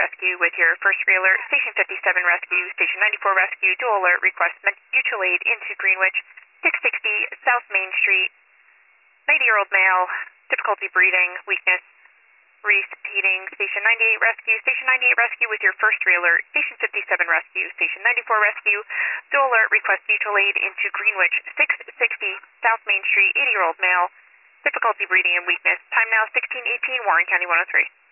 rescue with your first alert, Station 57 rescue, Station 94 rescue, dual alert request mutual aid into Greenwich, 660 South Main Street, 90-year-old male, difficulty breathing, weakness, repeating, Station 98 rescue, Station 98 rescue with your first alert, Station 57 rescue, Station 94 rescue, dual alert request mutual aid into Greenwich, 660 South Main Street, 80-year-old male, difficulty breathing and weakness. Time now 16:18, Warren County 103.